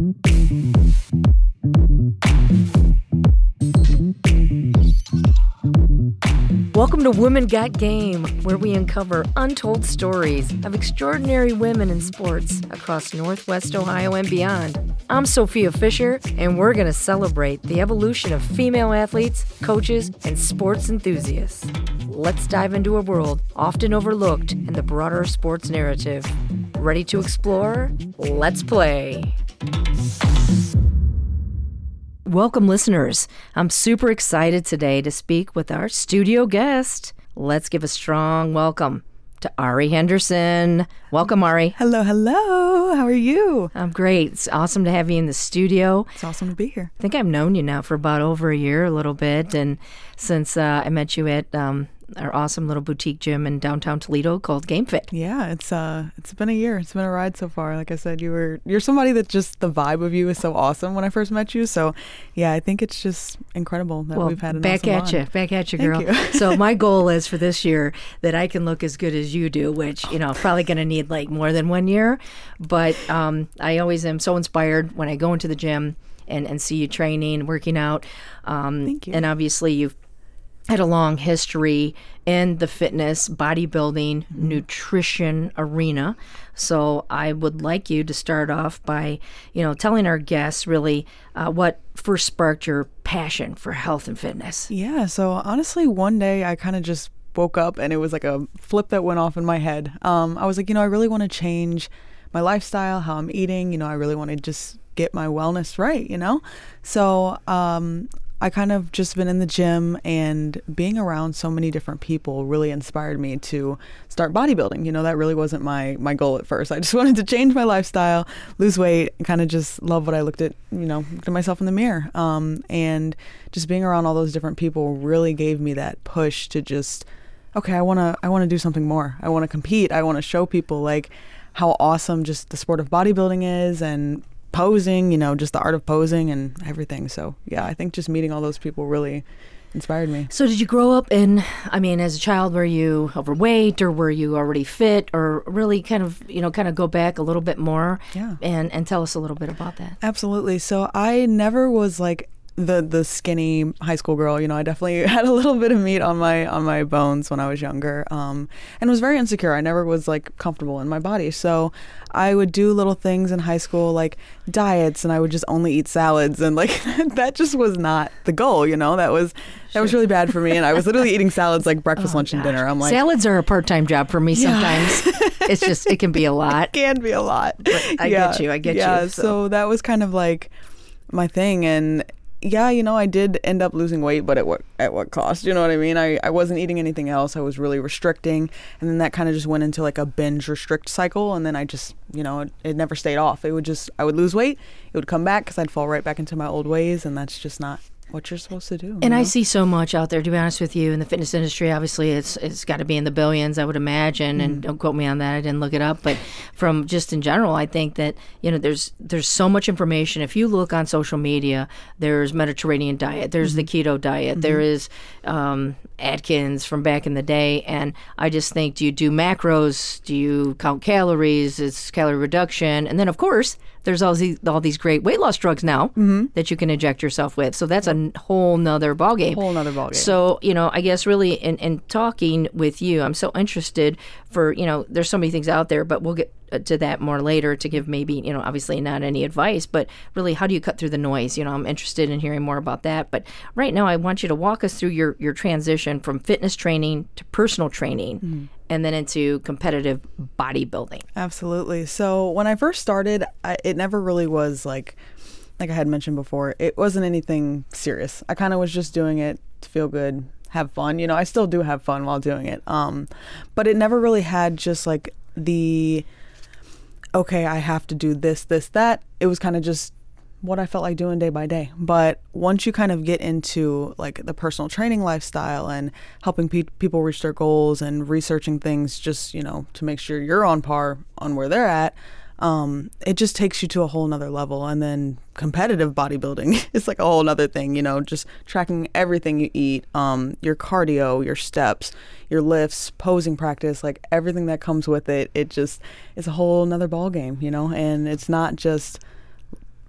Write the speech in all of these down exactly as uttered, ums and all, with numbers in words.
Welcome to Women Got Game, where we uncover untold stories of extraordinary women in sports across Northwest Ohio and beyond. I'm Sophia Fisher, and we're going to celebrate the evolution of female athletes, coaches, and sports enthusiasts. Let's dive into a world often overlooked in the broader sports narrative. Ready to explore? Let's play. Welcome, listeners. I'm super excited today to speak with our studio guest. Let's give a strong welcome to Ari Henderson. Welcome, Ari. Hello, hello. How are you? I'm great. It's awesome to have you in the studio. It's awesome to be here. I think I've known you now for about over a year, a little bit, and since uh, I met you at um, our awesome little boutique gym in downtown Toledo called GameFit. Yeah, it's uh, it's been a year. It's been a ride so far. Like I said, you were you're somebody that just the vibe of you is so awesome when I first met you. So, yeah, I think it's just incredible that well, we've had an back awesome at run. you, back at you, girl. Thank you. So my goal is for this year that I can look as good as you do, which you know probably going to need like more than one year. But um, I always am so inspired when I go into the gym and and see you training, working out. Um, Thank you. And obviously you've had a long history in the fitness, bodybuilding, mm-hmm. nutrition arena. So I would like you to start off by, you know, telling our guests really uh, what first sparked your passion for health and fitness. Yeah, so honestly, one day I kind of just woke up and it was like a flip that went off in my head. Um, I was like, you know, I really want to change my lifestyle, how I'm eating. You know, I really want to just get my wellness right, you know? So, um, I kind of just been in the gym, and being around so many different people really inspired me to start bodybuilding. You know, that really wasn't my, my goal at first. I just wanted to change my lifestyle, lose weight, and kind of just love what I looked at, you know, looked at myself in the mirror. Um, and just being around all those different people really gave me that push to just, okay, I want to, I want to do something more. I want to compete. I want to show people like how awesome just the sport of bodybuilding is, and posing, you know, just the art of posing and everything. So yeah, I think just meeting all those people really inspired me. So did you grow up in, I mean, as a child, were you overweight, or were you already fit, or really kind of, you know, kind of go back a little bit more yeah. and, and tell us a little bit about that? Absolutely. So I never was like the the skinny high school girl. You know, I definitely had a little bit of meat on my on my bones when I was younger, um, and was very insecure. I never was like comfortable in my body. So I would do little things in high school like diets, and I would just only eat salads, and like that just was not the goal. You know, that was that sure. was really bad for me. And I was literally eating salads like breakfast, oh, lunch, gosh. and dinner. I'm like, salads are a part-time job for me yeah. sometimes. It's just it can be a lot. It can be a lot. But I yeah. get you. I get yeah. you. So. so that was kind of like my thing, and yeah, you know, I did end up losing weight, but at what at what cost? You know what I mean? I, I wasn't eating anything else. I was really restricting. And then that kind of just went into like a binge restrict cycle. And then I just, you know, it, it never stayed off. It would just, I would lose weight. It would come back because I'd fall right back into my old ways. And that's just not what you're supposed to do. And know? I see so much out there, to be honest with you, in the fitness industry. Obviously, it's it's got to be in the billions, I would imagine. Mm. And don't quote me on that. I didn't look it up. But from just in general, I think that, you know, there's there's so much information. If you look on social media, there's Mediterranean diet, there's mm-hmm. the keto diet, mm-hmm. there is um, Atkins from back in the day. And I just think, do you do macros? Do you count calories? It's calorie reduction. And then, of course, there's all these, all these great weight loss drugs now mm-hmm. that you can inject yourself with. So that's a whole nother ballgame. Whole nother ballgame. So, you know, I guess really in, in talking with you, I'm so interested for, you know, there's so many things out there, but we'll get to that more later to give maybe, you know, obviously not any advice, but really how do you cut through the noise? You know, I'm interested in hearing more about that. But right now I want you to walk us through your, your transition from fitness training to personal training. Mm-hmm. And then into competitive bodybuilding. Absolutely. So when I first started, I, it never really was like, like I had mentioned before, it wasn't anything serious. I kind of was just doing it to feel good, have fun. You know, I still do have fun while doing it. Um, but it never really had just like the, okay, I have to do this, this, that. It was kind of just what I felt like doing day by day. But once you kind of get into like the personal training lifestyle and helping pe- people reach their goals and researching things just, you know, to make sure you're on par on where they're at, um, it just takes you to a whole nother level. And then competitive bodybuilding is like a whole nother thing, you know, just tracking everything you eat, um, your cardio, your steps, your lifts, posing practice, like everything that comes with it. It just is a whole nother ball game, you know, and it's not just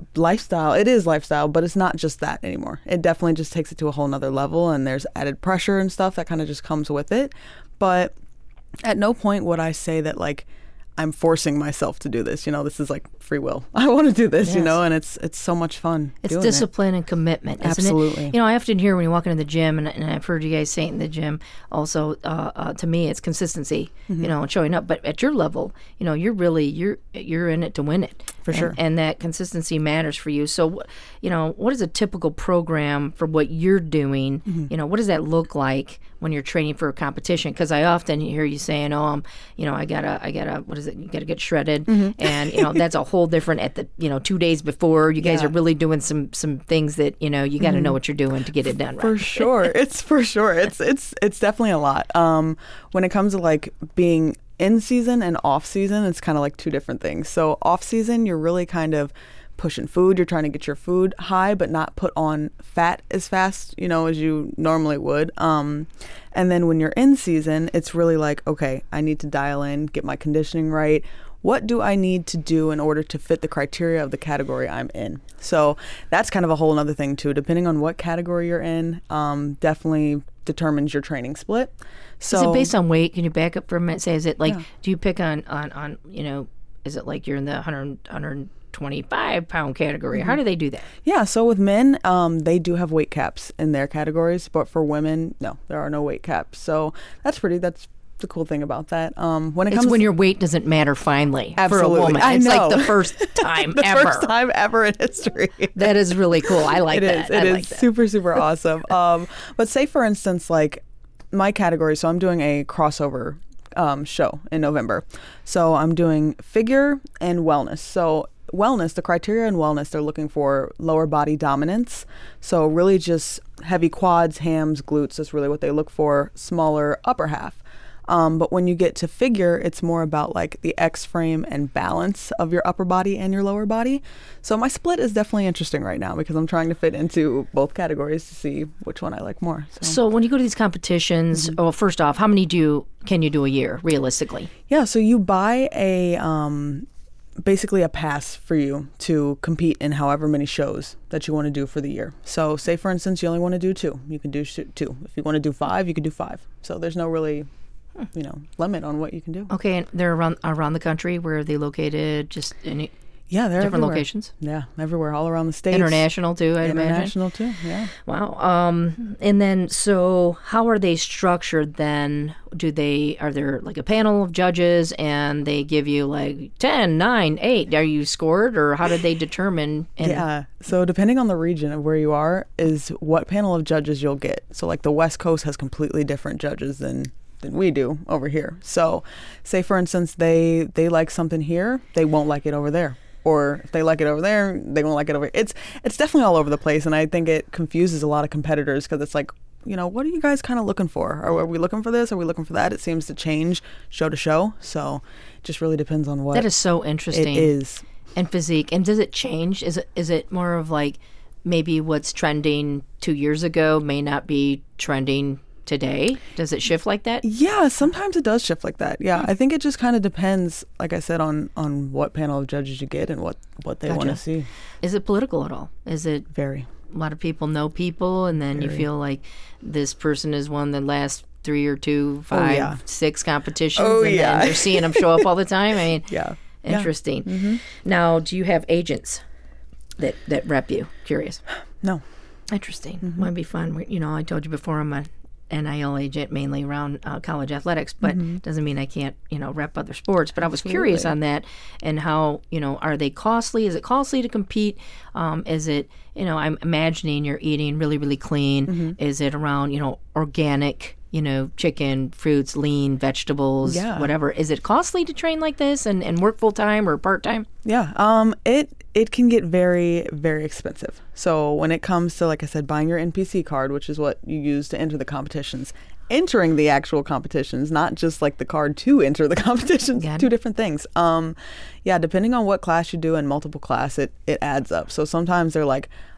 lifestyle. It is lifestyle, but it's not just that anymore. It definitely just takes it to a whole nother level, and there's added pressure and stuff that kind of just comes with it. But at no point would I say that like I'm forcing myself to do this. You know, this is like free will. I want to do this, yes. you know, and it's it's so much fun. It's doing discipline it. and commitment, isn't Absolutely. it? You know, I often hear when you walk into the gym, and, and I've heard you guys say it in the gym also, uh, uh, to me, it's consistency, mm-hmm. you know, and showing up. But at your level, you know, you're really, you're you're in it to win it. For and, sure. And that consistency matters for you. So, you know, what is a typical program for what you're doing? Mm-hmm. You know, what does that look like when you're training for a competition? Because I often hear you saying, "Oh, I'm, you know, I gotta, I gotta, what is it? You gotta get shredded," mm-hmm. and you know, that's a whole different. At the, you know, two days before, you guys yeah. are really doing some some things that you know you got to mm-hmm. know what you're doing to get it done right. For sure, it's for sure. It's it's it's definitely a lot. Um, when it comes to like being in season and off season, it's kind of like two different things. So off season, you're really kind of pushing food. You're trying to get your food high, but not put on fat as fast, you know, as you normally would. Um, and then when you're in season, it's really like, okay, I need to dial in, get my conditioning right. What do I need to do in order to fit the criteria of the category I'm in? So that's kind of a whole other thing too. Depending on what category you're in, um, definitely determines your training split. So is it based on weight? Can you back up for a minute? Say, is it like, yeah. do you pick on, on, on, you know, is it like you're in the one hundred, one hundred twenty-five pound category? Mm-hmm. How do they do that? Yeah, so with men, um, they do have weight caps in their categories, but for women, no, there are no weight caps. So that's pretty, that's the cool thing about that. Um, when it it's comes when your weight doesn't matter finally Absolutely. for a woman. I it's know. like the first time the ever. first time ever in history. That is really cool. I like it that. Is. It I is like that. super, super awesome. Um, but say, for instance, like my category, so I'm doing a crossover um, show in November. So I'm doing figure and wellness. So wellness, the criteria in wellness, they're looking for lower body dominance. So really just heavy quads, hams, glutes. That's really what they look for. Smaller upper half. Um, but when you get to figure, it's more about like the X frame and balance of your upper body and your lower body. So my split is definitely interesting right now because I'm trying to fit into both categories to see which one I like more. So, so when you go to these competitions, mm-hmm. well, first off, how many do you, can you do a year realistically? Yeah, so you buy a um, basically a pass for you to compete in however many shows that you want to do for the year. So say, for instance, you only want to do two. You can do two. If you want to do five, you can do five. So there's no really... you know, limit on what you can do. Okay, and they're around around the country. Where are they located? Just any yeah, they're different everywhere. locations. Yeah, everywhere, all around the states. International too, I imagine. International too. Yeah. Wow. Um, and then, so how are they structured? Then, do they are there like a panel of judges, and they give you like ten, nine, eight? Are you scored, or how did they determine? And yeah. So depending on the region of where you are, is what panel of judges you'll get. So like the West Coast has completely different judges than. than we do over here. So say, for instance, they they like something here, they won't like it over there. Or if they like it over there, they won't like it over here. It's, it's definitely all over the place, and I think it confuses a lot of competitors because it's like, you know, what are you guys kind of looking for? Are, are we looking for this? Are we looking for that? It seems to change show to show, so it just really depends on what that is so interesting. It is. And physique. And does it change? Is it is it more of like maybe what's trending two years ago may not be trending today? Does it shift like that? Yeah, sometimes it does shift like that. Yeah, I think it just kind of depends, like I said, on on what panel of judges you get and what what they Gotcha. want to see. Is it political at all? Is it very? A lot of people know people, and then very. You feel like this person has won the last three or two, five, oh, yeah. six competitions, oh, and yeah. then they're seeing them show up all the time. I mean, yeah, interesting. Yeah. Mm-hmm. Now, do you have agents that that rep you? Curious. No. Interesting. Mm-hmm. Might be fun. You know, I told you before, I'm a N I L agent mainly around uh, college athletics, but mm-hmm. doesn't mean I can't, you know, rep other sports. But Absolutely. I was curious on that and how, you know, are they costly? Is it costly to compete? Um, is it, you know, I'm imagining you're eating really, really clean. Mm-hmm. Is it around, you know, organic, you know, chicken, fruits, lean, vegetables, yeah. whatever? Is it costly to train like this and, and work full time or part time? Yeah, um, it it can get very, very expensive. So when it comes to, like I said, buying your N P C card, which is what you use to enter the competitions, entering the actual competitions, not just like the card to enter the competitions, Got two it. different things. Um, yeah, depending on what class you do and multiple class, it, it adds up. So sometimes they're like,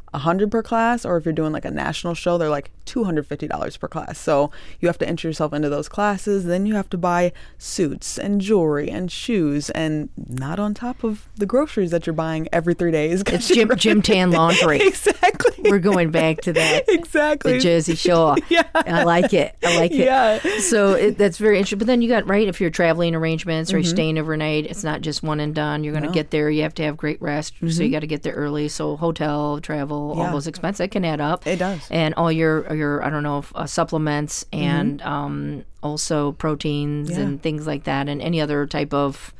one hundred per class, or if you're doing like a national show, they're like two hundred fifty dollars per class. So you have to enter yourself into those classes. Then you have to buy suits and jewelry and shoes, and not on top of the groceries that you're buying every three days. It's gym, gym tan laundry. Exactly. We're going back to that. Exactly. The Jersey Shore. Yeah. I like it. I like it. Yeah. So it, that's very interesting. But then you got, right, if you're traveling arrangements or mm-hmm. you're staying overnight, it's not just one and done. You're going to no. get there. You have to have great rest. Mm-hmm. So you got to get there early. So hotel, travel, yeah. all those expenses, that can add up. It does. And all your, your I don't know, uh, supplements and mm-hmm. um, also proteins yeah. and things like that, and any other type of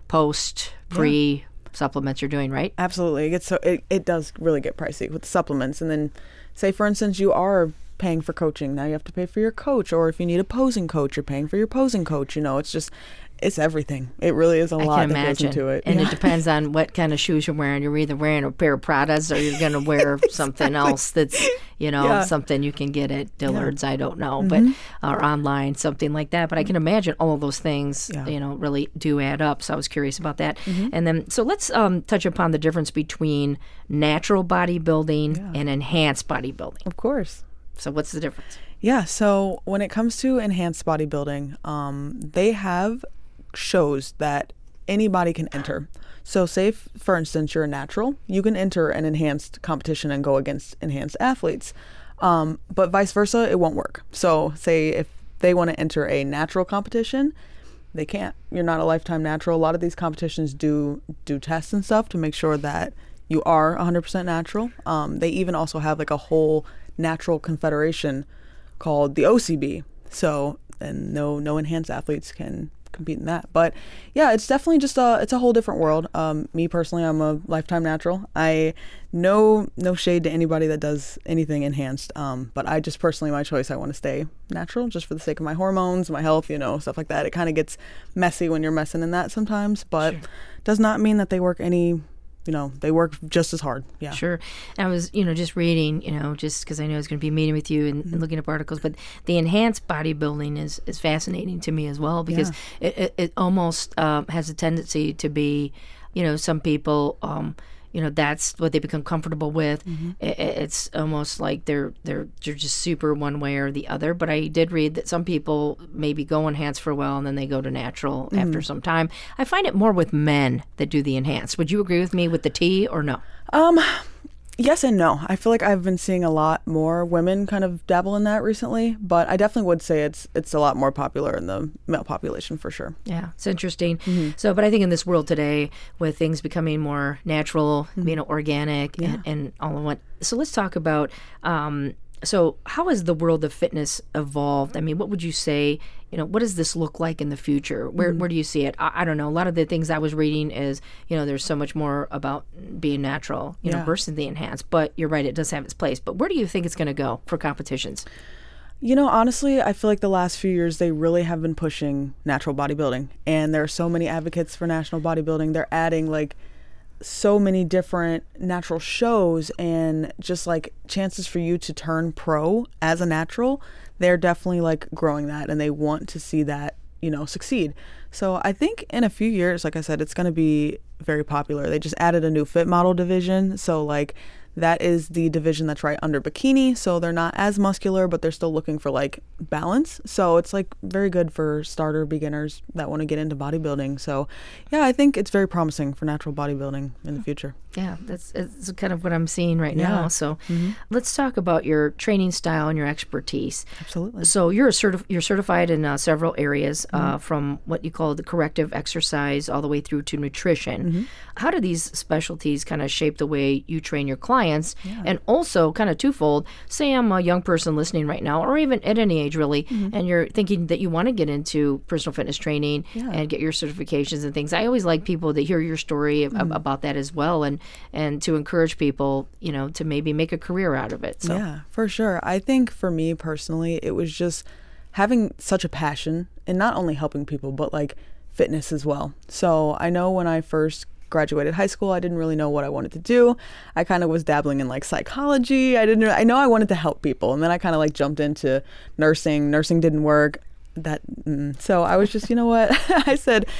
post, pre yeah. supplements you're doing, right? Absolutely. It gets so it, it does really get pricey with supplements. And then say, for instance, you are paying for coaching. Now you have to pay for your coach, or if you need a posing coach, you're paying for your posing coach. You know, it's just, it's everything. It really is a I lot can that imagine. goes into it. And yeah. it depends on what kind of shoes you're wearing. You're either wearing a pair of Pradas or you're going to wear exactly. something else that's, you know, yeah. something you can get at Dillard's, yeah. I don't know, mm-hmm. but or online, something like that. But I can imagine all of those things, yeah. you know, really do add up. So I was curious about that. Mm-hmm. And then, so let's um, touch upon the difference between natural bodybuilding yeah. and enhanced bodybuilding. Of course. So what's the difference? Yeah, so when it comes to enhanced bodybuilding, um, they have shows that anybody can enter. So say, if, for instance, you're a natural, you can enter an enhanced competition and go against enhanced athletes. Um, but vice versa, it won't work. So say if they want to enter a natural competition, they can't. You're not a lifetime natural. A lot of these competitions do do tests and stuff to make sure that you are one hundred percent natural. Um, they even also have like a whole natural confederation called the O C B. So, and no no enhanced athletes can compete in that. But yeah, it's definitely just a it's a whole different world. Um, me personally, I'm a lifetime natural. I no no shade to anybody that does anything enhanced. Um, but I just personally, my choice, I want to stay natural just for the sake of my hormones, my health, you know, stuff like that. It kind of gets messy when you're messing in that sometimes, but sure. does not mean that they work any. You know, they work just as hard. Yeah. Sure. I was, you know, just reading, you know, just because I know I was going to be meeting with you and, mm-hmm. and looking up articles, but the enhanced bodybuilding is, is fascinating to me as well, because yeah. it, it, it almost um, has a tendency to be, you know, some people, um, you know, that's what they become comfortable with. Mm-hmm. It, it's almost like they're they're they're just super one way or the other. But I did read that some people maybe go enhanced for a while and then they go to natural mm-hmm. after some time. I find it more with men that do the enhanced. Would you agree with me with the T or no? Um, yes and no. I feel like I've been seeing a lot more women kind of dabble in that recently, but I definitely would say it's it's a lot more popular in the male population for sure. Yeah, it's interesting. Mm-hmm. So, but I think in this world today, with things becoming more natural, mm-hmm. you know, organic, yeah. and, and all of what. So let's talk about. Um, so how has the world of fitness evolved? I mean, what would you say? You know, what does this look like in the future? Where mm-hmm. where do you see it? I, I don't know. A lot of the things I was reading is, you know, there's so much more about being natural, you yeah. know, versus the enhanced. But you're right, it does have its place. But where do you think it's going to go for competitions? You know, honestly, I feel like the last few years they really have been pushing natural bodybuilding. And there are so many advocates for national bodybuilding. They're adding like so many different natural shows and just like chances for you to turn pro as a natural. They're definitely like growing that, and they want to see that, you know, succeed. So I think in a few years, like I said, it's going to be very popular. They just added a new fit model division. So like that is the division that's right under bikini. So they're not as muscular, but they're still looking for like balance. So it's like very good for starter beginners that want to get into bodybuilding. So yeah, I think it's very promising for natural bodybuilding in the future. Yeah, that's, that's kind of what I'm seeing right yeah. now. So mm-hmm. let's talk about your training style and your expertise. Absolutely. So you're a certi- you're certified in uh, several areas, mm-hmm. uh, from what you call the corrective exercise all the way through to nutrition. Mm-hmm. How do these specialties kind of shape the way you train your clients? Yeah. And also, kind of twofold, say I'm a young person listening right now, or even at any age really, mm-hmm. and you're thinking that you want to get into personal fitness training yeah. and get your certifications and things. I always like people to hear your story mm-hmm. about that as well, and and to encourage people, you know, to maybe make a career out of it. So. Yeah, for sure. I think for me personally, it was just having such a passion and not only helping people, but like fitness as well. So I know when I first graduated high school, I didn't really know what I wanted to do. I kind of was dabbling in like psychology. I didn't, I know I wanted to help people. And then I kind of like jumped into nursing. Nursing didn't work. That, mm. So I was just, you know what? I said,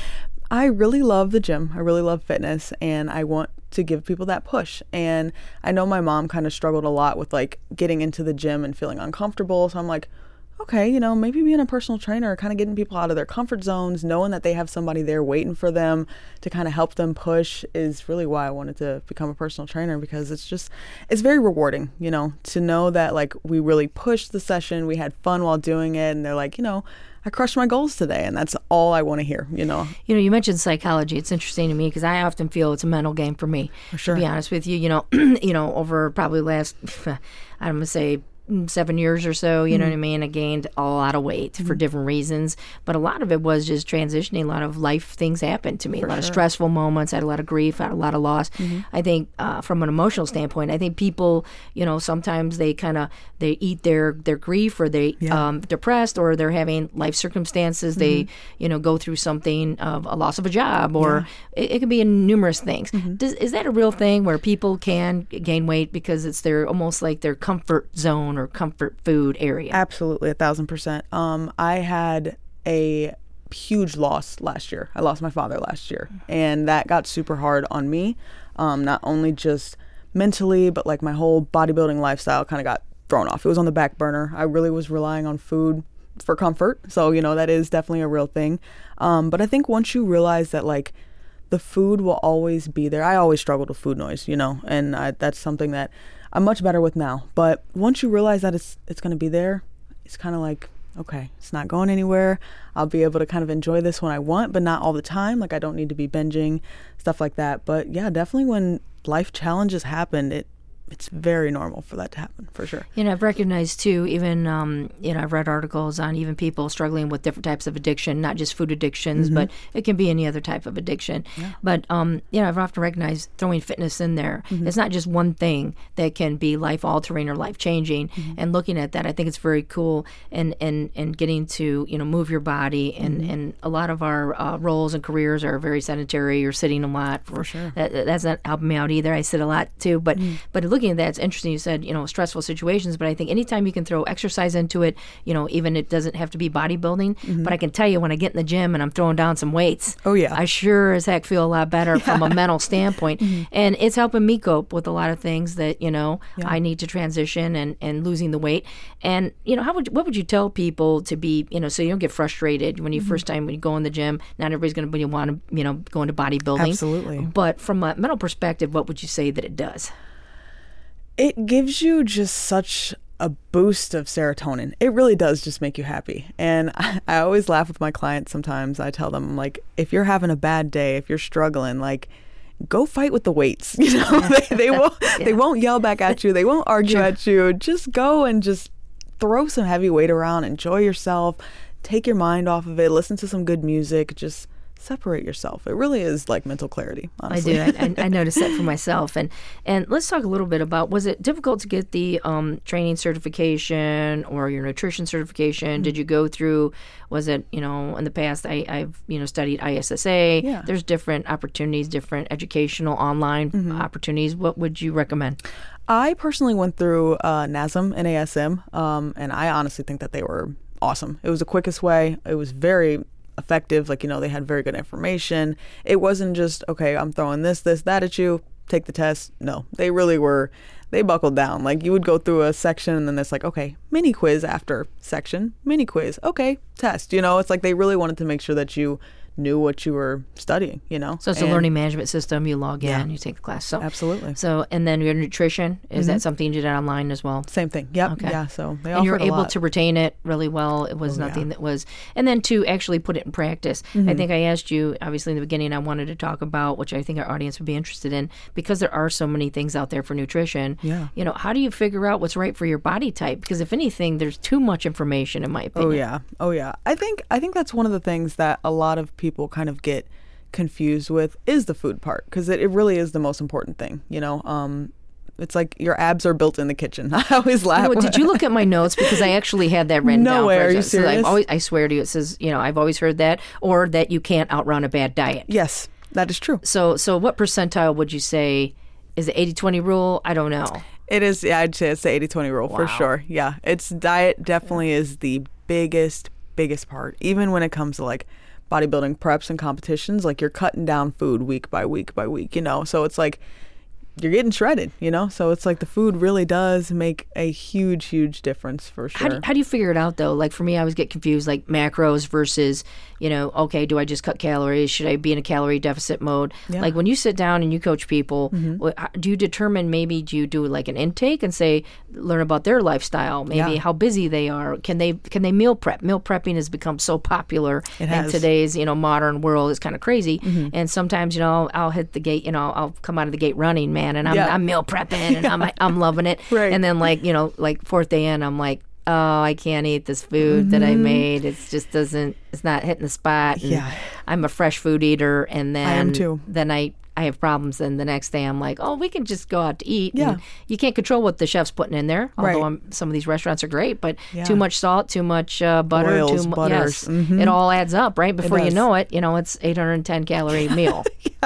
I really love the gym. I really love fitness, and I want to give people that push. And I know my mom kind of struggled a lot with like getting into the gym and feeling uncomfortable. So I'm like, okay, you know, maybe being a personal trainer, kind of getting people out of their comfort zones, knowing that they have somebody there waiting for them to kind of help them push is really why I wanted to become a personal trainer, because it's just, it's very rewarding, you know, to know that like we really pushed the session, we had fun while doing it, and they're like, you know, I crushed my goals today, and that's all I want to hear, you know. You know, you mentioned psychology. It's interesting to me because I often feel it's a mental game for me. For sure. To be honest with you, you know, you know, over probably last, I'm gonna say seven years or so, you mm-hmm. know what I mean? I gained a lot of weight mm-hmm. for different reasons, but a lot of it was just transitioning. A lot of life things happened to me, for a lot sure. of stressful moments. I had a lot of grief, I had a lot of loss. Mm-hmm. I think uh, from an emotional standpoint, I think people, you know, sometimes they kind of, they eat their, their grief, or they yeah. um, depressed, or they're having life circumstances. Mm-hmm. They, you know, go through something of a loss of a job, or yeah. it, it can be in numerous things. Mm-hmm. Does, is that a real thing where people can gain weight because it's their, almost like their comfort zone or comfort food area? Absolutely, a thousand percent. Um, I had a huge loss last year. I lost my father last year, and that got super hard on me. Um, not only just mentally, but like my whole bodybuilding lifestyle kind of got thrown off. It was on the back burner. I really was relying on food for comfort. So, you know, that is definitely a real thing. Um, but I think once you realize that like the food will always be there. I always struggled with food noise, you know, and I, that's something that I'm much better with now. But once you realize that it's it's going to be there, it's kind of like, okay, it's not going anywhere. I'll be able to kind of enjoy this when I want, but not all the time. Like I don't need to be binging, stuff like that. But yeah, definitely when life challenges happen, it it's very normal for that to happen, for sure. You know, I've recognized too, even, um, you know, I've read articles on even people struggling with different types of addiction, not just food addictions, mm-hmm. but it can be any other type of addiction. Yeah. But, um, you know, I've often recognized throwing fitness in there. Mm-hmm. It's not just one thing that can be life-altering or life-changing. Mm-hmm. And looking at that, I think it's very cool, and, and, and getting to, you know, move your body. And, mm-hmm. and a lot of our uh, roles and careers are very sedentary. You're sitting a lot. For, for sure. That, that's not helping me out either. I sit a lot too. But, mm-hmm. but looking at that, it's interesting. You said, you know, stressful situations, but I think anytime you can throw exercise into it, you know, even it doesn't have to be bodybuilding, mm-hmm. but I can tell you when I get in the gym and I'm throwing down some weights, oh yeah, I sure as heck feel a lot better yeah. from a mental standpoint. Mm-hmm. And it's helping me cope with a lot of things that, you know, yeah. I need to transition and, and losing the weight. And, you know, how would what would you tell people to be, you know, so you don't get frustrated when you mm-hmm. first time when you go in the gym? Not everybody's going to want to, you know, go into bodybuilding. Absolutely. But from a mental perspective, what would you say that it does? It gives you just such a boost of serotonin. It really does just make you happy. And I, I always laugh with my clients sometimes. I tell them, like, if you're having a bad day, if you're struggling, like, go fight with the weights. You know, they, they won't yeah. they won't yell back at you. They won't argue sure. at you. Just go and just throw some heavy weight around. Enjoy yourself. Take your mind off of it. Listen to some good music. Just separate yourself. It really is like mental clarity, honestly. I do. I, I noticed that for myself. And and let's talk a little bit about, was it difficult to get the um, training certification or your nutrition certification? Mm-hmm. Did you go through, was it, you know, in the past, I, I've, you know, studied I S S A. Yeah. There's different opportunities, different educational online mm-hmm. opportunities. What would you recommend? I personally went through uh, NASM, N A S M, um, and I honestly think that they were awesome. It was the quickest way. It was very effective. Like, you know, they had very good information. It wasn't just, okay, I'm throwing this, this, that at you, take the test. No, they really were, they buckled down. Like, you would go through a section and then it's like, okay, mini quiz after section, mini quiz, okay, test. You know, it's like they really wanted to make sure that you knew what you were studying, you know. So it's and, a learning management system. You log in, yeah. you take the class. So absolutely. So, and then your nutrition, is mm-hmm. that something you did online as well? Same thing. Yep. Okay. Yeah. So they and you were offered a able lot. to retain it really well. It was Oh, nothing yeah. that was, and then to actually put it in practice. Mm-hmm. I think I asked you, obviously in the beginning, I wanted to talk about, which I think our audience would be interested in, because there are so many things out there for nutrition. Yeah. You know, how do you figure out what's right for your body type? Because if anything, there's too much information, in my opinion. Oh yeah. Oh yeah. I think I think that's one of the things that a lot of people kind of get confused with is the food part, because it, it really is the most important thing, you know. Um it's like your abs are built in the kitchen. I always laugh. You know, did you look at my notes? Because I actually had that written no down. No way, are you so serious? I've always, I swear to you, it says, you know, I've always heard that, or that you can't outrun a bad diet. Yes, that is true. So so what percentile would you say is the eighty twenty rule? I don't know. It is, yeah, I'd say it's the eighty twenty rule. Wow. For sure. Yeah, it's diet definitely is the biggest biggest part, even when it comes to like bodybuilding preps and competitions, like you're cutting down food week by week by week, you know? So it's like you're getting shredded, you know? So it's like the food really does make a huge, huge difference for sure. How do, how do you figure it out, though? Like, for me, I always get confused, like macros versus, you know, okay, do I just cut calories? Should I be in a calorie deficit mode? Yeah. Like, when you sit down and you coach people, Mm-hmm. what, how- do you determine, maybe do you do like an intake and say, learn about their lifestyle, maybe Yeah. how busy they are? Can they can they meal prep? Meal prepping has become so popular It in has. today's, you know, modern world. It's kind of crazy. Mm-hmm. And sometimes, you know, I'll hit the gate, you know, I'll come out of the gate running, man, and I'm, Yeah. I'm meal prepping and I'm, I'm loving it. Right. And then, like, you know, like fourth day in, I'm like, oh, I can't eat this food that I made. It just doesn't, it's not hitting the spot. And Yeah. I'm a fresh food eater. And then, am too. then I, I have problems. And the next day I'm like, oh, we can just go out to eat. Yeah. And you can't control what the chef's putting in there. Although Right. I'm, some of these restaurants are great, but Yeah. too much salt, too much uh, butter, Oils, too much. butters. Yes. Mhm. It all adds up, right? Before you does. know it, you know, it's eight hundred ten calorie meal.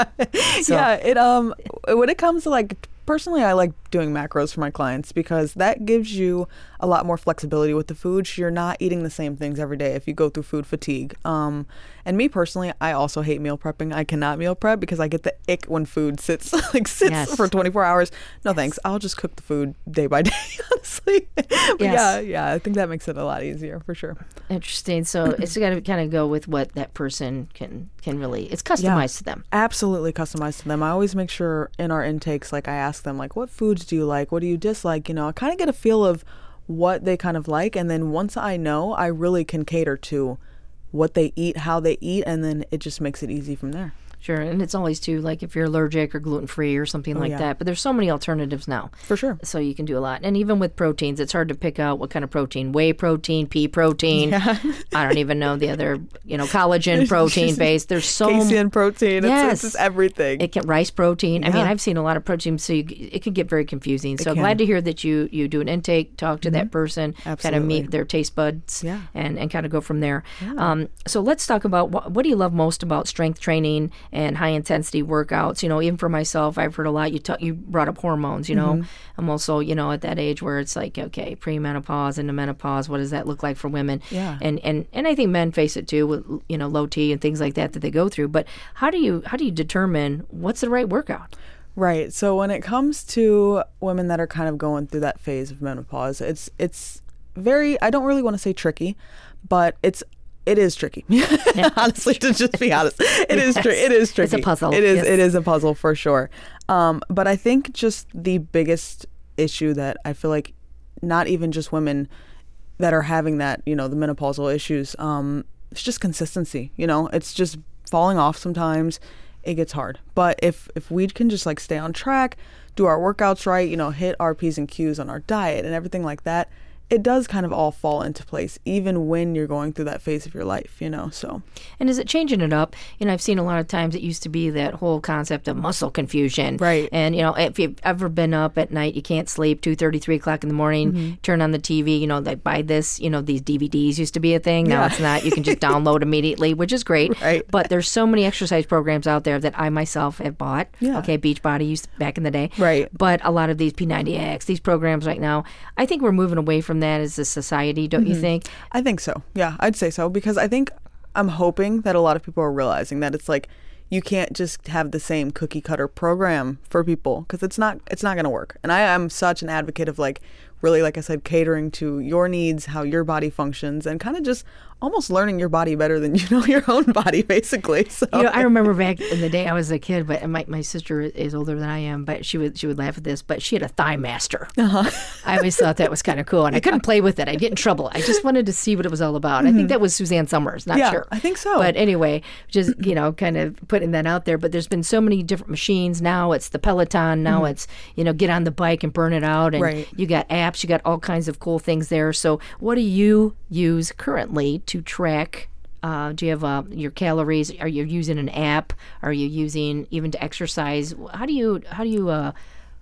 So- Yeah, it um when it comes to like personally I like doing macros for my clients because that gives you a lot more flexibility with the food. You're not eating the same things every day if you go through food fatigue. Um and me personally, I also hate meal prepping. I cannot meal prep because I get the ick when food sits like sits Yes. for twenty-four hours. No thanks. I'll just cook the food day by day, honestly. But Yes. yeah, yeah, I think that makes it a lot easier for sure. Interesting. So it's got to kind of go with what that person can can really. It's customized to them. Absolutely customized to them. I always make sure in our intakes, like I ask them, like, what foods do you like? What do you dislike? You know, I kind of get a feel of what they kind of like. And then once I know, I really can cater to what they eat, how they eat. And then it just makes it easy from there. Sure, and it's always too, like, if you're allergic or gluten free or something like yeah. that. But there's so many alternatives now, For sure. so you can do a lot. And even with proteins, it's hard to pick out what kind of protein: whey protein, pea protein. Yeah. I don't even know the other, you know, collagen protein based. There's so Casein protein. Yes. It's, it's just everything. It can rice protein. I mean, Yeah. I've seen a lot of protein, so you, it can get very confusing. So can. glad to hear that you you do an intake, talk to that person, kind of Absolutely. meet their taste buds, Yeah. and and kind of go from there. Um, so let's talk about what, what do you love most about strength training and high intensity workouts? You know, even for myself, I've heard a lot. You talk, you brought up hormones. You know, I'm also, you know, at that age where it's like, okay, premenopause into menopause. What does that look like for women? Yeah. And and and I think men face it too with, you know, low T and things like that that they go through. But how do you how do you determine what's the right workout? Right. So when it comes to women that are kind of going through that phase of menopause, it's it's very, I don't really want to say tricky, but it's it is tricky. Honestly, to just be honest, it is tri- it is tricky. It's a puzzle. It is Yes. it is a puzzle for sure. Um, but I think just the biggest issue that I feel like not even just women that are having that, you know, the menopausal issues, um, it's just consistency. You know, it's just falling off sometimes. It gets hard. But if if we can just like stay on track, do our workouts right, you know, hit our P's and Q's on our diet and everything like that, it does kind of all fall into place, even when you're going through that phase of your life, you know, so. And is it changing it up? You know, I've seen a lot of times it used to be that whole concept of muscle confusion. Right. And, you know, if you've ever been up at night, you can't sleep, two thirty, three o'clock in the morning, Mm-hmm. turn on the T V, you know, they buy this, you know, these D V Ds used to be a thing. Now Yeah. it's not. You can just download immediately, which is great. Right. But there's so many exercise programs out there that I myself have bought. Yeah. Okay, Beachbody used back in the day. Right. But a lot of these P ninety X, these programs right now, I think we're moving away from that as a society, don't Mm-hmm. you think? I think so. Yeah, I'd say so because I think I'm hoping that a lot of people are realizing that it's like you can't just have the same cookie cutter program for people because it's not it's not going to work. And I am such an advocate of like really, like I said, catering to your needs, how your body functions, and kind of just almost learning your body better than you know your own body, basically. So You know, I remember back in the day I was a kid, but my, my sister is older than I am, but she would she would laugh at this, but she had a Thigh Master. Uh-huh. I always thought that was kind of cool, and I couldn't play with it. I'd get in trouble. I just wanted to see what it was all about. I think that was Suzanne Summers, not Yeah, sure. I think so. But anyway, just, you know, kind of putting that out there. But there's been so many different machines. Now it's the Peloton. Now it's, you know, get on the bike and burn it out. And Right. you got apps. You got all kinds of cool things there. So what do you use currently to track? Uh, do you have uh, your calories? Are you using an app? Are you using even to exercise? How do you how do you uh,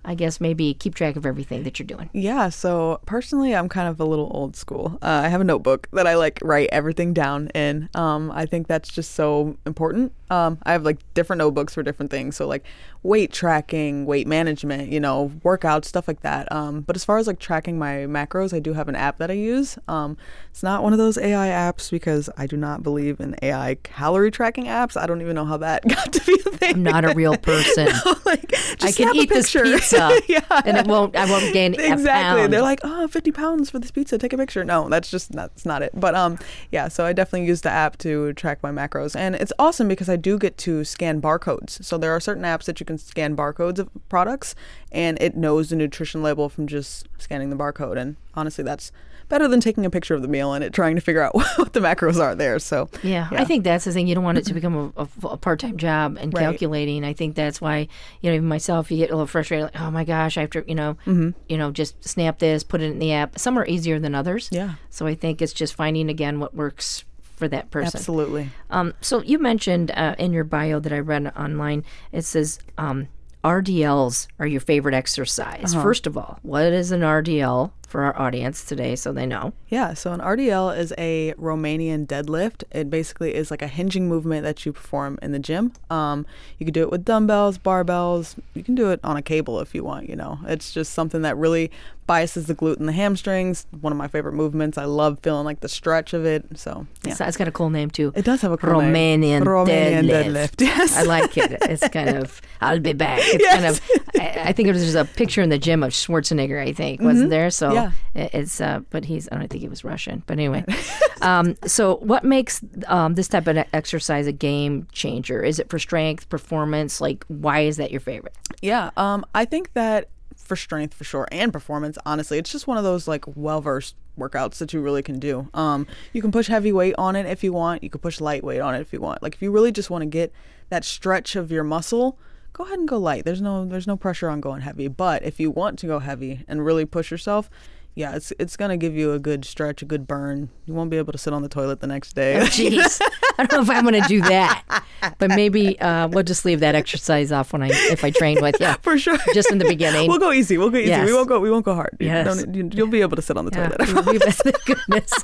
I guess maybe keep track of everything that you're doing? Yeah, so personally, I'm kind of a little old school. Uh, I have a notebook that I like write everything down in. Um, I think that's just so important. Um, I have like different notebooks for different things. So like weight tracking, weight management, you know, workouts, stuff like that. Um, but as far as like tracking my macros, I do have an app that I use. Um, it's not one of those A I apps because I do not believe in A I calorie tracking apps. I don't even know how that got to be a thing. I'm not a real person. No, like, just I can eat this pizza, yeah. and it won't. I won't gain exactly. a pound. They're like, oh, fifty pounds for this pizza. Take a picture. No, that's just not, that's not it. But um, yeah. So I definitely use the app to track my macros, and it's awesome because I do get to scan barcodes. So there are certain apps that you can scan barcodes of products, and it knows the nutrition label from just scanning the barcode. And honestly, that's better than taking a picture of the meal and it trying to figure out what the macros are there. So yeah, yeah. I think that's the thing. You don't want it to become a, a, a part-time job and right. calculating. I think that's why, you know, even myself, you get a little frustrated. Like, oh my gosh, I have to, you know, mm-hmm. you know, just snap this, put it in the app. Some are easier than others. Yeah. So I think it's just finding again what works for that person. Absolutely. Um, so you mentioned uh, in your bio that I read online, it says um, R D Ls are your favorite exercise. Uh-huh. First of all, what is an R D L for our audience today so they know? Yeah, so an R D L is a Romanian deadlift. It basically is like a hinging movement that you perform in the gym. Um, you can do it with dumbbells, barbells. You can do it on a cable if you want, you know. It's just something that really biases the glute and the hamstrings. One of my favorite movements. I love feeling like the stretch of it. So yeah. It's, it's got a cool name too. It does have a cool Romanian name. Romanian deadlift. deadlift. Yes. I like it. It's kind of, I'll be back. It's yes. kind of, I, I think it was just a picture in the gym of Schwarzenegger, I think, wasn't mm-hmm. there? So yeah. it, it's, uh, but he's, I don't think he was Russian. But anyway, um, so what makes um, this type of exercise a game changer? Is it for strength, performance? Like, why is that your favorite? Yeah, um, I think that for strength for sure and performance, honestly, it's just one of those like well-versed workouts that you really can do. Um, you can push heavy weight on it if you want. You can push lightweight on it if you want. Like if you really just want to get that stretch of your muscle, go ahead and go light. There's no there's no pressure on going heavy. But if you want to go heavy and really push yourself, yeah, it's it's gonna give you a good stretch, a good burn. You won't be able to sit on the toilet the next day. Oh, jeez, I don't know if I'm gonna do that, but maybe uh, we'll just leave that exercise off when I if I train with you. For sure, just in the beginning. We'll go easy. We'll go easy. Yes. We won't go. We won't go hard. Yes. You don't, you, you'll be able to sit on the yeah. toilet. I promise. Thank goodness.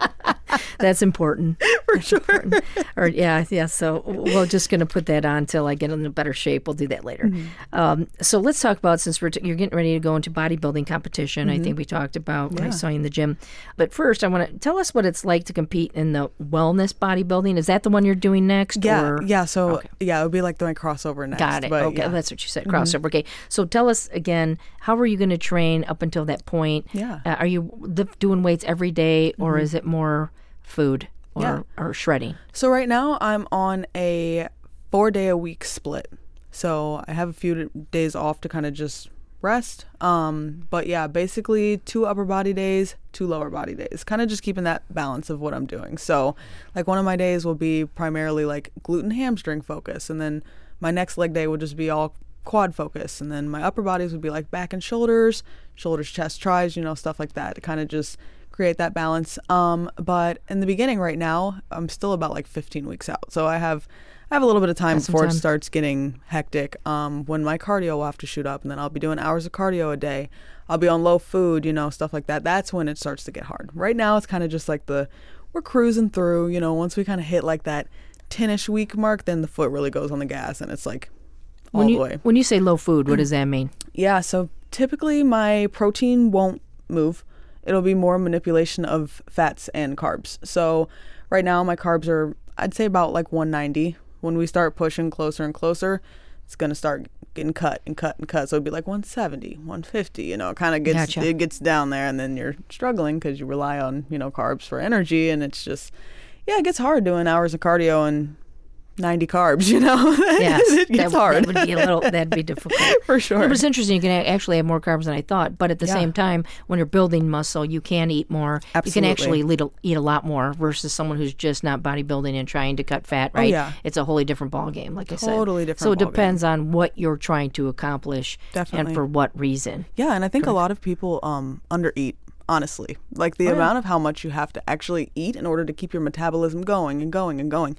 That's important. For That's sure. Important. Or yeah, yeah. So we're just going to put that on until I get in a better shape. We'll do that later. Mm-hmm. Um, so let's talk about, since we're t- you're getting ready to go into bodybuilding competition. Mm-hmm. I think we talked about when yeah. I saw you in the gym. But first, I want to tell us what it's like to compete in the wellness bodybuilding. Is that the one you're doing next? Yeah, or? yeah. So okay. yeah, it would be like doing crossover next. Got it. But, okay, yeah. that's what you said. Crossover. Mm-hmm. Okay. So tell us again, how are you going to train up until that point? Yeah. Uh, are you lift, doing weights every day, or mm-hmm. is it more food or, yeah. or shredding? So right now I'm on a four day a week split. So I have a few days off to kind of just rest. Um, but yeah, basically two upper body days, two lower body days, kind of just keeping that balance of what I'm doing. So like one of my days will be primarily like glute and hamstring focus. And then my next leg day will just be all quad focus. And then my upper bodies would be like back and shoulders, shoulders, chest, tries, you know, stuff like that to kind of just create that balance. Um, but in the beginning right now, I'm still about like fifteen weeks out. So I have I have a little bit of time That's before time. it starts getting hectic. Um, when my cardio will have to shoot up, and then I'll be doing hours of cardio a day. I'll be on low food, you know, stuff like that. That's when it starts to get hard. Right now, it's kind of just like the, we're cruising through, you know, once we kind of hit like that ten-ish week mark, then the foot really goes on the gas and it's like all when you, the way. When you say low food, what does that mean? Yeah, so typically my protein won't move. It'll be more manipulation of fats and carbs. So right now my carbs are, I'd say about like one ninety. When we start pushing closer and closer, it's going to start getting cut and cut and cut. So it'd be like one seventy, one fifty, you know, it kind of gets, Gotcha. it gets down there, and then you're struggling because you rely on, you know, carbs for energy. And it's just, yeah, it gets hard doing hours of cardio and ninety carbs, you know. Yes, it gets that, hard. That would be a little, that'd be difficult. For sure. It was interesting. You can a- actually have more carbs than I thought, but at the Yeah. same time, when you're building muscle, you can eat more. Absolutely. You can actually eat a, eat a lot more versus someone who's just not bodybuilding and trying to cut fat, right? Oh, yeah. It's a wholly different ballgame, like I said. Totally different So it ballgame. depends on what you're trying to accomplish Definitely. and for what reason. Yeah, and I think a lot of people um, undereat, honestly. Like the Oh, yeah. amount of how much you have to actually eat in order to keep your metabolism going and going and going.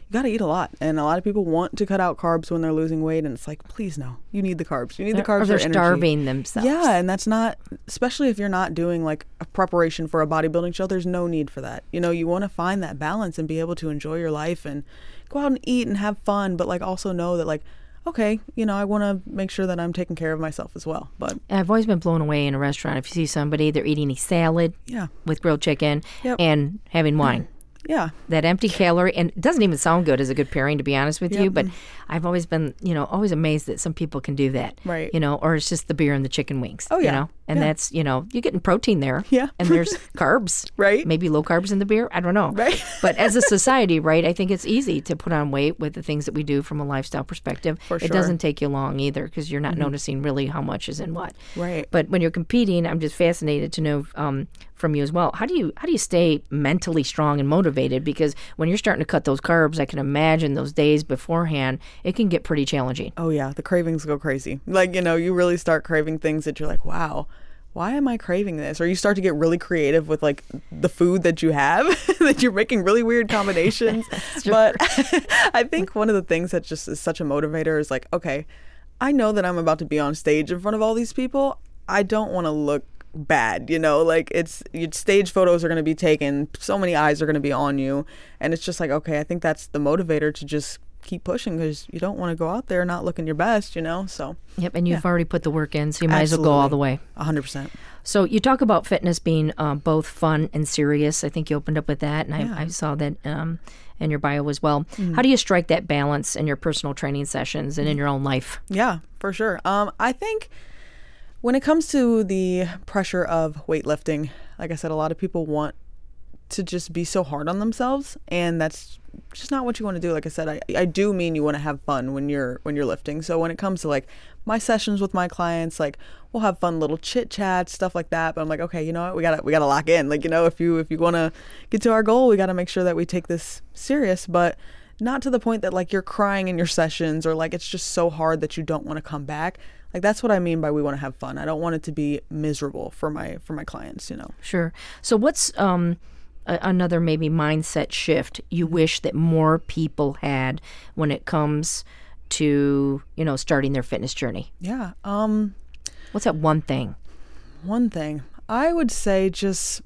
you got to eat a lot. And a lot of people want to cut out carbs when they're losing weight. And it's like, please, no, you need the carbs. You need the carbs or they're for energy. starving themselves. Yeah. And that's not, especially if you're not doing like a preparation for a bodybuilding show, there's no need for that. You know, you want to find that balance and be able to enjoy your life and go out and eat and have fun, but like also know that like, okay, you know, I want to make sure that I'm taking care of myself as well. But I've always been blown away in a restaurant if you see somebody, they're eating a salad yeah. with grilled chicken Yep. and having wine. Yeah. That empty calorie, and it doesn't even sound good as a good pairing, to be honest with Yep. you, but I've always been, you know, always amazed that some people can do that. Right. You know, or it's just the beer and the chicken wings. Oh, yeah. You know? And Yeah. that's, you know, you're getting protein there. Yeah. And there's carbs. Right. Maybe low carbs in the beer. I don't know. Right. But as a society, right, I think it's easy to put on weight with the things that we do from a lifestyle perspective. For It sure. doesn't take you long either because you're not mm-hmm. noticing really how much is in what. Right. But when you're competing, I'm just fascinated to know um, from you as well. How do you how do you stay mentally strong and motivated? Because when you're starting to cut those carbs, I can imagine those days beforehand, it can get pretty challenging. Oh, yeah. The cravings go crazy. Like, you know, you really start craving things that you're like, wow, why am I craving this? Or you start to get really creative with like the food that you have, that you're making really weird combinations. But I think one of the things that just is such a motivator is like, okay, I know that I'm about to be on stage in front of all these people. I don't want to look bad, you know, like it's your stage photos are going to be taken. So many eyes are going to be on you. And it's just like, okay, I think that's the motivator to just keep pushing because you don't want to go out there not looking your best, you know, so. Yep, and you've yeah. already put the work in, so you might Absolutely. as well go all the way. one hundred percent. So you talk about fitness being uh, both fun and serious. I think you opened up with that, and Yeah. I, I saw that um, in your bio as well. Mm-hmm. How do you strike that balance in your personal training sessions and in your own life? Yeah, for sure. Um, I think when it comes to the pressure of weightlifting, like I said, a lot of people want to just be so hard on themselves, and that's just not what you want to do. Like I said, I, I do mean you want to have fun when you're when you're lifting. So when it comes to like my sessions with my clients, like we'll have fun little chit chats, stuff like that. But I'm like, okay, you know what, we gotta we gotta lock in. Like, you know, if you if you want to get to our goal, we got to make sure that we take this serious, but not to the point that like you're crying in your sessions or like it's just so hard that you don't want to come back. Like that's what I mean by we want to have fun. I don't want it to be miserable for my for my clients, you know. Sure. So what's um another maybe mindset shift you wish that more people had when it comes to, you know, starting their fitness journey? Yeah. Um, What's that one thing? One thing. I would say just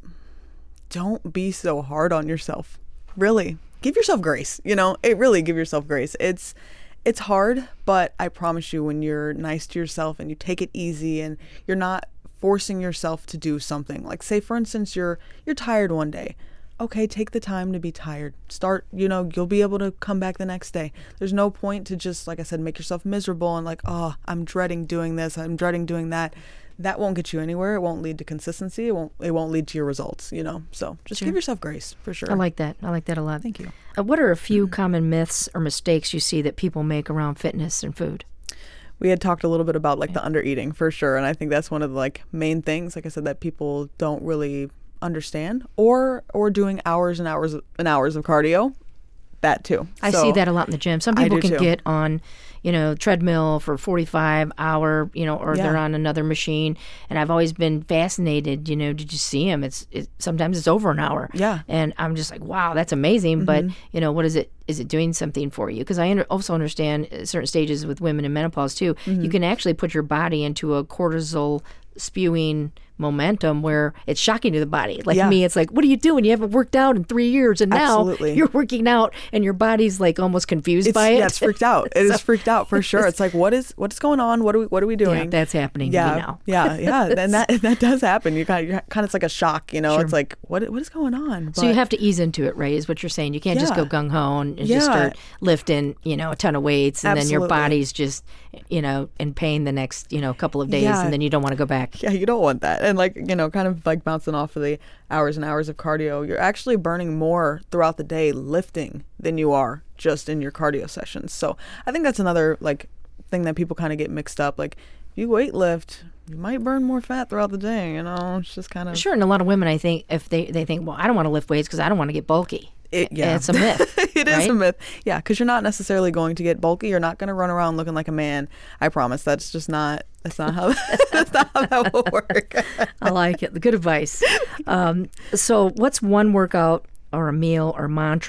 don't be so hard on yourself. Really. Give yourself grace. You know, it really give yourself grace. It's it's hard, but I promise you when you're nice to yourself and you take it easy and you're not forcing yourself to do something. Like say for instance you're you're tired one day. Okay, take the time to be tired. Start, you know, you'll be able to come back the next day. There's no point to just, like I said, make yourself miserable and like, oh, I'm dreading doing this, I'm dreading doing that. That won't get you anywhere. It won't lead to consistency. It won't it won't lead to your results, you know. So just Sure. give yourself grace, for sure. I like that. I like that a lot. Thank you. Uh, what are a few common myths or mistakes you see that people make around fitness and food? We had talked a little bit about like the under eating for sure. And I think that's one of the like main things, like I said, that people don't really understand, or or doing hours and hours and hours of cardio. That too. I So, see that a lot in the gym. Some I people do can too. get on, you know, treadmill for forty-five hour, you know, or Yeah. they're on another machine. And I've always been fascinated, you know, did you see them? It's it, sometimes it's over an hour. Yeah. And I'm just like, wow, that's amazing. But, you know, what is it? Is it doing something for you? Because I under, also understand at certain stages with women in menopause too, you can actually put your body into a cortisol spewing momentum where it's shocking to the body. Like Yeah. me, it's like, what are you doing? You haven't worked out in three years, and now Absolutely. you're working out, and your body's like almost confused It's, by it. yeah, it's freaked out. It is So- freaked out for sure. It's like, what is what's going on? What are we what are we doing? Yeah, that's happening yeah, to me now. yeah, yeah. And that that does happen. You kind of kind of it's like a shock, you know. Sure. It's like what what is going on? So you But- have to ease into it, Ray, is what you're saying. You can't just Yeah. go gung ho and, and Yeah. just start lifting, you know, a ton of weights, and then your Absolutely. body's just, you know, in pain the next, you know, couple of days, Yeah. and then you don't want to go back. Yeah, you don't want that. And like, you know, kind of like bouncing off of the hours and hours of cardio, you're actually burning more throughout the day lifting than you are just in your cardio sessions. So I think that's another like thing that people kind of get mixed up. Like if you weight lift, you might burn more fat throughout the day, you know. It's just kind of Sure, and a lot of women, I think, if they, they think, well, I don't want to lift weights because I don't want to get bulky. It, yeah. It's a myth. It is right? a myth. Yeah, because you're not necessarily going to get bulky. You're not going to run around looking like a man. I promise. That's just not. That's not how. That's not how that will work. I like it. Good advice. Um, so what's one workout or a meal or mantra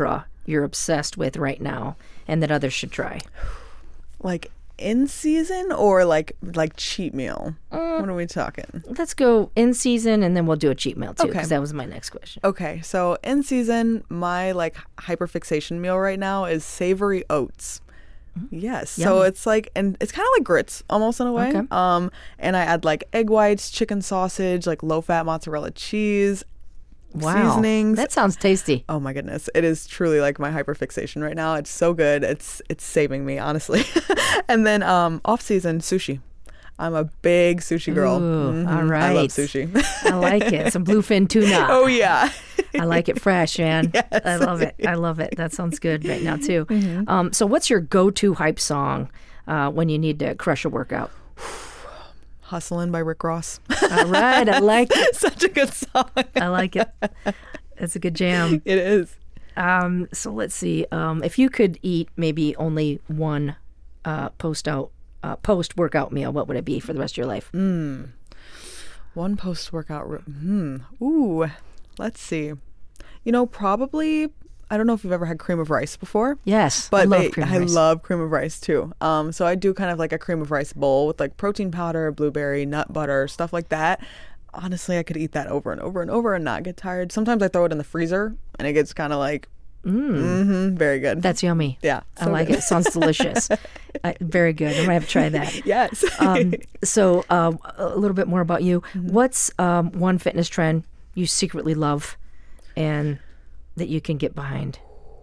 you're obsessed with right now and that others should try? Like in season or like like cheat meal? Uh, what are we talking? Let's go in season and then we'll do a cheat meal too, because Okay. that was my next question. Okay, so in season, my like hyperfixation meal right now is savory oats. Yes, so Yummy. it's like, and it's kind of like grits almost in a way. Okay. Um, and I add like egg whites, chicken sausage, like low fat mozzarella cheese, Wow. seasonings. That sounds tasty. Oh my goodness, it is truly like my hyperfixation right now. It's so good. It's it's saving me honestly. And then um, off season sushi. I'm a big sushi girl. Ooh, Mhm. all right. I love sushi. I like it. Some bluefin tuna. Oh yeah. I like it fresh, man. Yes. I love it. I love it. That sounds good right now, too. Mm-hmm. Um, so what's your go-to hype song uh, when you need to crush a workout? Hustlin' by Rick Ross. All right. I like it. Such a good song. I like it. It's a good jam. It is. Um, so let's see. Um, if you could eat maybe only one uh, post-out, uh, post-workout meal, what would it be for the rest of your life? Mm. One post-workout. Re- hmm. Ooh. Let's see. You know, probably. I don't know if you've ever had cream of rice before. Yes. But I love they- cream of I rice. love cream of rice too. Um, so I do kind of like a cream of rice bowl with like protein powder, blueberry, nut butter, stuff like that. Honestly, I could eat that over and over and over and not get tired. Sometimes I throw it in the freezer and it gets kind of like, Mm. mm-hmm, very good. That's yummy. Yeah, I so like good. it. Sounds delicious. I, very good. I'm going to have to try that. Yes. Um, so uh, a little bit more about you. Mm-hmm. What's um, one fitness trend you secretly love and that you can get behind?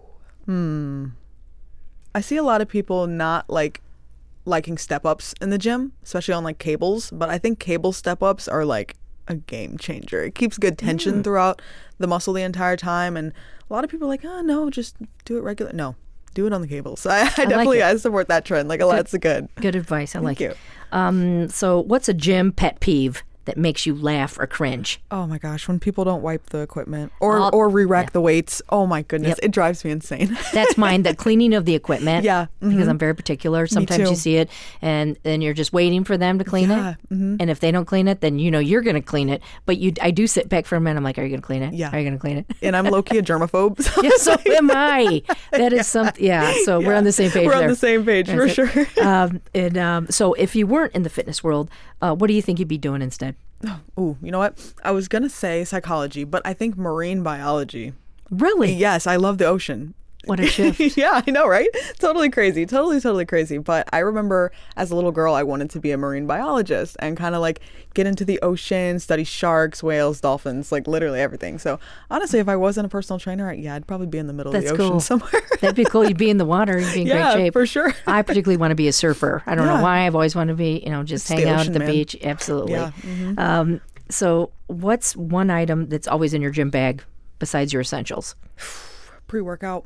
I see a lot of people not like liking step ups in the gym, especially on like cables. But I think cable step ups are like a game changer. It keeps good tension Mm. throughout the muscle the entire time. And a lot of people are like, oh, no, just do it regular. No, do it on the cables. I, I definitely it. I support that trend. Like a lot's good. Good advice. I like you. it. Um, so what's a gym pet peeve that makes you laugh or cringe? Oh my gosh, when people don't wipe the equipment or I'll- or re-rack yeah. the weights. Oh my goodness, Yep. it drives me insane. That's mine, the cleaning of the equipment. Yeah, Because mhm. I'm very particular. Sometimes too. you see it and then you're just waiting for them to clean Yeah, it. mhm. And if they don't clean it, then you know you're going to clean it. But you, I do sit back for a minute. I'm like, are you going to clean it? Yeah. Are you going to clean it? And I'm low-key a germaphobe. So Yeah, so am I. That is something. Yeah. So we're on the same page We're there. on the same page for That's it. sure. um, and um, so if you weren't in the fitness world, uh, what do you think you'd be doing instead? Ooh, you know what? I was gonna say psychology, but I think marine biology. Really? Yes, I love the ocean. What a shift. Yeah, I know, right? Totally crazy. Totally, totally crazy. But I remember as a little girl, I wanted to be a marine biologist and kind of like get into the ocean, study sharks, whales, dolphins, like literally everything. So honestly, if I wasn't a personal trainer, yeah, I'd probably be in the middle That's of the ocean cool. somewhere. That'd be cool. You'd be in the water. You'd be in Yeah, great shape. for sure. I particularly want to be a surfer. I don't know Yeah. why. I've always wanted to be, you know, just It's hang the out ocean, at the man. beach. Absolutely. Yeah, mhm. Um, so what's one item that's always in your gym bag besides your essentials? Pre-workout.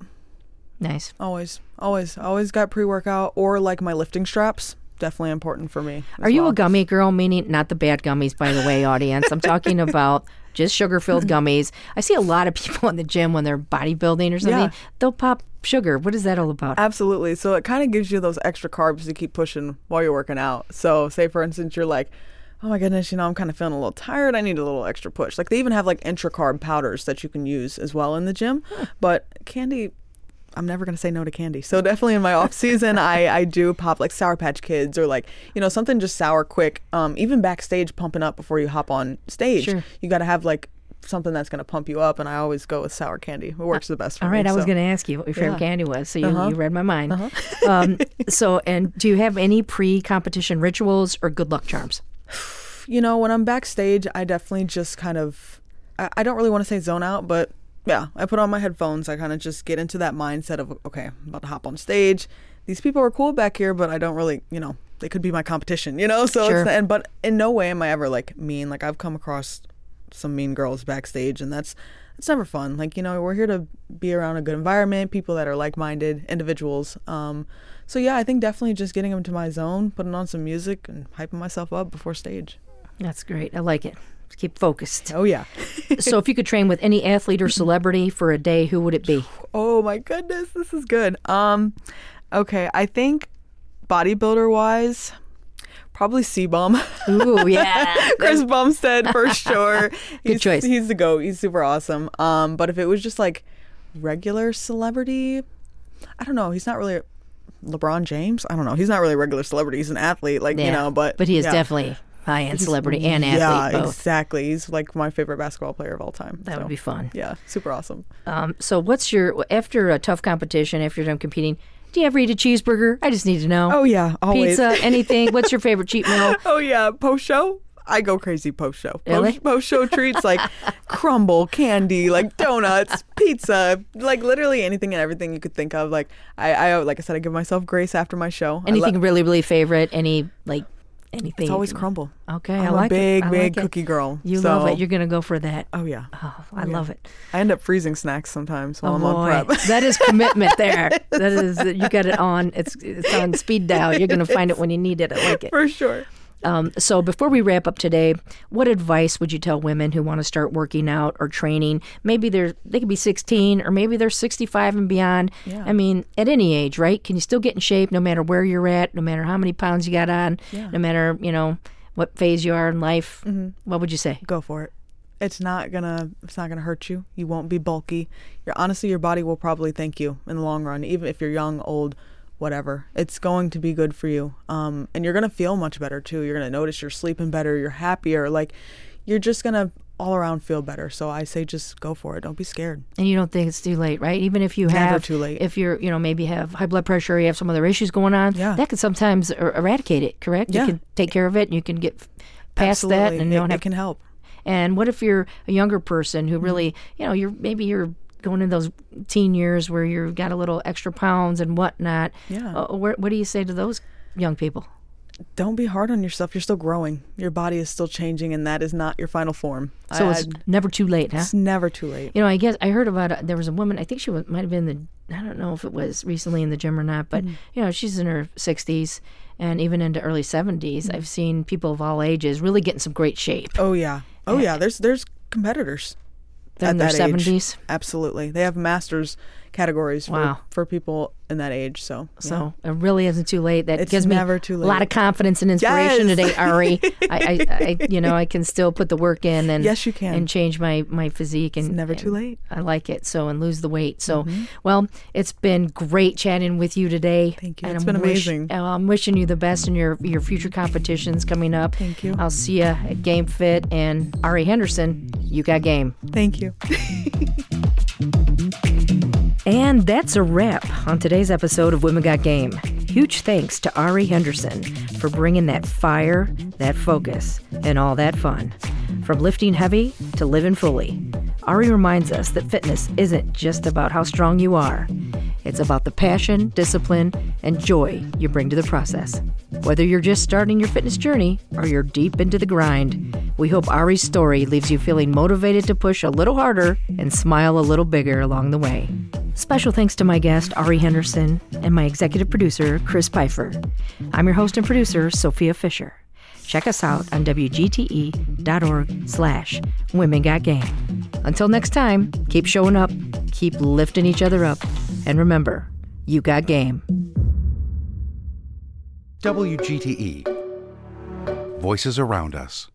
Nice. Always, always, always got pre-workout or like my lifting straps. Definitely important for me. as Are you well. a gummy girl? Meaning not the bad gummies, by the way, audience. I'm talking about just sugar-filled gummies. I see a lot of people in the gym when they're bodybuilding or something. Yeah. They'll pop sugar. What is that all about? Absolutely. So it kind of gives you those extra carbs to keep pushing while you're working out. So say for instance, you're like, oh my goodness, you know, I'm kind of feeling a little tired. I need a little extra push. Like they even have like intra-carb powders that you can use as well in the gym. But candy, I'm never going to say no to candy. So definitely in my off season, I, I do pop like Sour Patch Kids or like, you know, something just sour quick. Um, even backstage pumping up before you hop on stage. Sure. You got to have like something that's going to pump you up. And I always go with sour candy. It works the best for All me. right, I was so. going to ask you what your favorite Yeah. candy was, so you, Uh-huh. you read my mind. um, so, and do you have any pre-competition rituals or good luck charms? You know, when I'm backstage, I definitely just kind of, I, I don't really want to say zone out, but yeah, I put on my headphones. I kind of just get into that mindset of, okay, I'm about to hop on stage. These people are cool back here, but I don't really, you know, they could be my competition, you know? So, Sure. it's, and but in no way am I ever like mean. Like I've come across some mean girls backstage, and that's, it's never fun. Like, you know, we're here to be around a good environment, people that are like-minded individuals. Um, so yeah, I think definitely just getting them to my zone, putting on some music and hyping myself up before stage. That's great. I like it. Keep focused. Oh yeah. So if you could train with any athlete or celebrity for a day, who would it be? Oh my goodness, this is good. Um, okay, I think bodybuilder wise, probably C-Bum. Ooh, yeah. Chris Bumstead for sure. Good he's, choice. He's the GOAT. He's super awesome. Um, but if it was just like regular celebrity, I don't know. He's not really LeBron James. I don't know. He's not really a regular celebrity. He's an athlete, like, Yeah. you know, but. But he is yeah. definitely high-end celebrity and athlete Yeah, both. exactly. He's like my favorite basketball player of all time. That so, would be fun. Yeah, super awesome. Um, so what's your, after a tough competition, after you're done competing, do you ever eat a cheeseburger? I just need to know. Oh, yeah, always. Pizza, anything. What's your favorite cheat meal? Oh, yeah, post-show. I go crazy post-show. Really? Post, post-show treats like crumble, candy, like donuts, pizza, like literally anything and everything you could think of. Like I, I like I said, I give myself grace after my show. I Anything lo- really, really favorite? Any, like, anything? It's always crumble. Okay, I'm I like a big, it. I big like it. cookie girl. You so, love it. You're going to go for that. Oh, yeah. Oh, I Oh, yeah. love it. I end up freezing snacks sometimes while Oh, I'm on boy. prep. That is commitment there. That is, you got it on. It's it's on speed dial. You're going to find it when you need it. I like it. For sure. Um, so before we wrap up today, what advice would you tell women who want to start working out or training? Maybe they're they could be sixteen or maybe they're sixty-five and beyond. Yeah. I mean, at any age, right? Can you still get in shape no matter where you're at, no matter how many pounds you got on, Yeah. no matter, you know, what phase you are in life? Mm-hmm. What would you say? Go for it. It's not gonna it's not gonna hurt you. You won't be bulky. Your honestly, your body will probably thank you in the long run, even if you're young, old, whatever. It's going to be good for you. Um, and you're gonna feel much better too. You're gonna notice you're sleeping better, you're happier, like you're just gonna all around feel better. So I say just go for it. Don't be scared. And you don't think it's too late, right? Even if you Never have, too late. if you're, you know, maybe have high blood pressure, or you have some other issues going on, Yeah. that could sometimes er- eradicate it, correct? Yeah. You can take care of it and you can get past that Absolutely. and you it, don't have it can help. And what if you're a younger person who really, you know, you're maybe you're going in those teen years where you've got a little extra pounds and whatnot. Yeah. Uh, where, what do you say to those young people? Don't be hard on yourself. You're still growing. Your body is still changing, and that is not your final form. So I- it's I'd- never too late, huh? it's never too late. You know, I guess I heard about it. There was a woman, I think she was, might have been the, I don't know if it was recently in the gym or not, but, Mm-hmm. you know, she's in her sixties and even into early seventies. I've seen people of all ages really get in some great shape. Oh yeah. Oh yeah. There's there's competitors. They're in at their that age. seventies. Absolutely. They have masters categories for, Wow. for people in that age. So, So it really isn't too late. That It's gives me never too a lot late. of confidence and inspiration Yes. today, Ari. I, I, I, you know, I can still put the work in and Yes, you can. and change my, my physique. And It's never too and late. I like it. So and lose the weight. So, well, it's been great chatting with you today. Thank you. And It's I'm been wish- amazing. uh, I'm wishing you the best in your your future competitions coming up. Thank you. I'll see you at Game Fit and Ari Henderson. You got game. Thank you. And that's a wrap on today's episode of Women Got Game. Huge thanks to Ari Henderson for bringing that fire, that focus, and all that fun. From lifting heavy to living fully, Ari reminds us that fitness isn't just about how strong you are. It's about the passion, discipline, and joy you bring to the process. Whether you're just starting your fitness journey or you're deep into the grind, we hope Ari's story leaves you feeling motivated to push a little harder and smile a little bigger along the way. Special thanks to my guest, Ari Henderson, and my executive producer, Chris Pfeiffer. I'm your host and producer, Sophia Fisher. Check us out on W G T E dot org slash Women Got Game. Until next time, keep showing up, keep lifting each other up, and remember, you got game. W G T E. Voices around us.